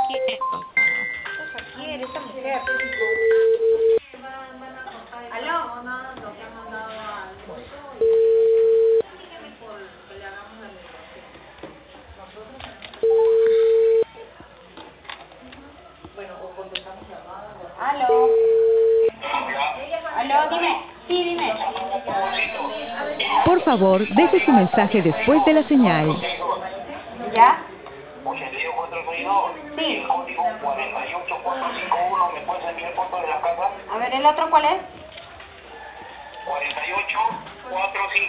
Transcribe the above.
quiere esta mujer? ¿Aló? ¿Aló? ¿Aló? Dime. Sí, dime. Por favor, deje su mensaje después de la señal. ¿Ya? 8242 Sí. y el código 48451. ¿Me puedes enviar foto de la casa? A ver, ¿el otro cuál es? 4845.